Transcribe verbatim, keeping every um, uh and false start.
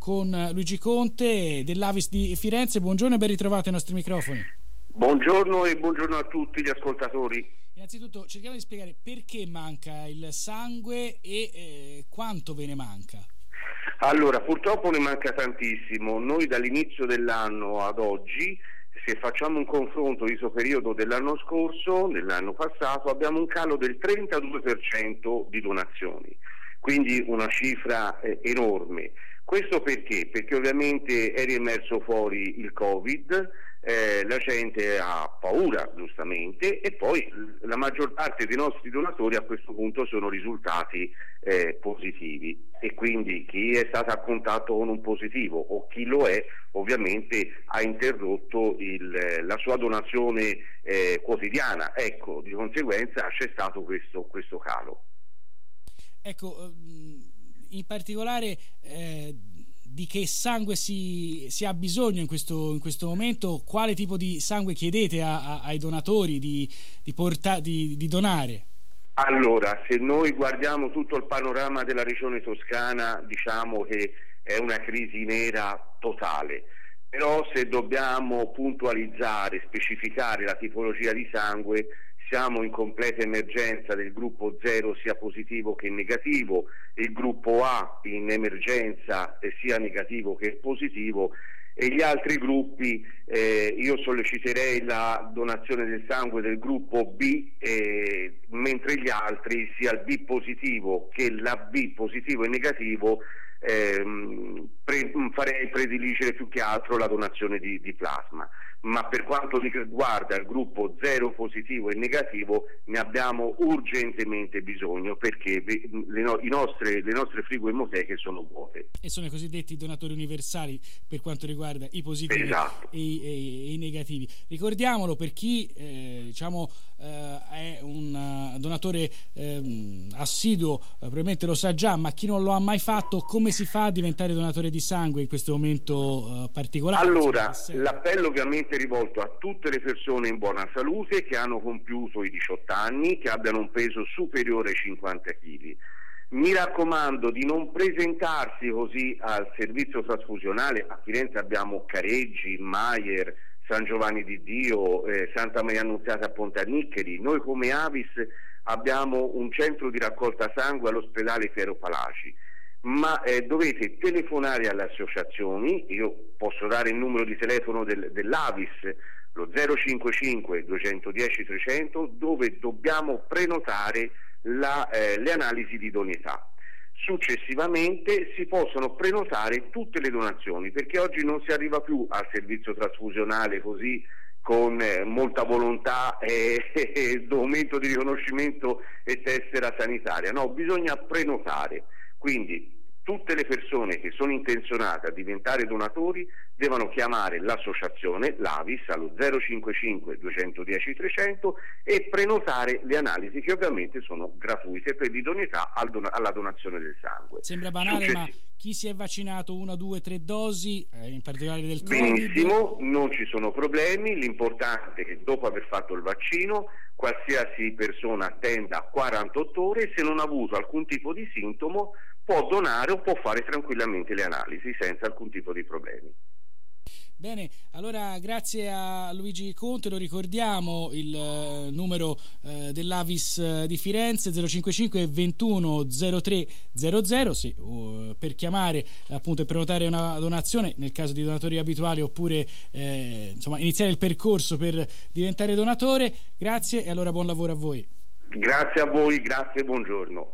con Luigi Conte dell'Avis di Firenze. Buongiorno e ben ritrovato ai nostri microfoni. Buongiorno e buongiorno a tutti gli ascoltatori. Innanzitutto cerchiamo di spiegare perché manca il sangue e eh, quanto ve ne manca. Allora, purtroppo ne manca tantissimo. Noi dall'inizio dell'anno ad oggi, se facciamo un confronto di questo periodo dell'anno scorso, dell'anno passato, abbiamo un calo del trentadue per cento di donazioni, quindi una cifra eh, enorme. Questo perché? Perché ovviamente è riemerso fuori il Covid, eh, la gente ha paura giustamente e poi la maggior parte dei nostri donatori a questo punto sono risultati eh, positivi, e quindi chi è stato a contatto con un positivo o chi lo è ovviamente ha interrotto il, la sua donazione eh, quotidiana. Ecco, di conseguenza c'è stato questo, questo calo. Ecco, in particolare eh, di che sangue si, si ha bisogno in questo, in questo momento? Quale tipo di sangue chiedete a, a, ai donatori di, di, porta, di, di donare? Allora, se noi guardiamo tutto il panorama della regione toscana, diciamo che è una crisi nera totale, però se dobbiamo puntualizzare, specificare la tipologia di sangue, siamo in completa emergenza del gruppo zero sia positivo che negativo, il gruppo A in emergenza sia negativo che positivo, e gli altri gruppi eh, io solleciterei la donazione del sangue del gruppo B, eh, mentre gli altri sia il B positivo che l'A B positivo e negativo ehm, pre- farei prediligere più che altro la donazione di, di plasma. Ma per quanto riguarda il gruppo zero positivo e negativo ne abbiamo urgentemente bisogno, perché le, no, i nostre, le nostre frigoemoteche sono vuote. E sono i cosiddetti donatori universali per quanto riguarda i positivi. Esatto. e, i, e, e i negativi. Ricordiamolo per chi eh, diciamo eh, è un uh, donatore eh, assiduo, eh, probabilmente lo sa già, ma chi non lo ha mai fatto, come si fa a diventare donatore di sangue in questo momento eh, particolare? Allora, l'appello ovviamente è rivolto a tutte le persone in buona salute che hanno compiuto i diciotto anni, che abbiano un peso superiore ai cinquanta chili. Mi raccomando di non presentarsi così al servizio trasfusionale. A Firenze abbiamo Careggi, Maier, San Giovanni di Dio, eh, Santa Maria Annunziata a Pontaniccheri. Noi come Avis abbiamo un centro di raccolta sangue all'ospedale Piero Palaci, ma eh, dovete telefonare alle associazioni. Io posso dare il numero di telefono del, dell'Avis, lo zero cinquantacinque duecentodieci trecento, dove dobbiamo prenotare la, eh, le analisi di idoneità. Successivamente si possono prenotare tutte le donazioni, perché oggi non si arriva più al servizio trasfusionale così con eh, molta volontà e, e documento di riconoscimento e tessera sanitaria. No, bisogna prenotare. Quindi tutte le persone che sono intenzionate a diventare donatori devono chiamare l'associazione, l'Avis, allo zero cinquantacinque duecentodieci trecento e prenotare le analisi, che ovviamente sono gratuite per l'idoneità al don- alla donazione del sangue. Sembra banale, Successi- ma chi si è vaccinato una, due, tre dosi, eh, in particolare del Covid? Benissimo, non ci sono problemi. L'importante è che dopo aver fatto il vaccino qualsiasi persona attenda quarantotto ore e se non ha avuto alcun tipo di sintomo può donare o può fare tranquillamente le analisi senza alcun tipo di problemi. Bene, allora grazie a Luigi Conte, lo ricordiamo il uh, numero uh, dell'Avis uh, di Firenze zero cinquantacinque ventuno zero tre zero zero, sì, uh, per chiamare appunto e prenotare una donazione nel caso di donatori abituali, oppure eh, insomma iniziare il percorso per diventare donatore. Grazie e allora buon lavoro a voi. Grazie a voi, grazie e buongiorno.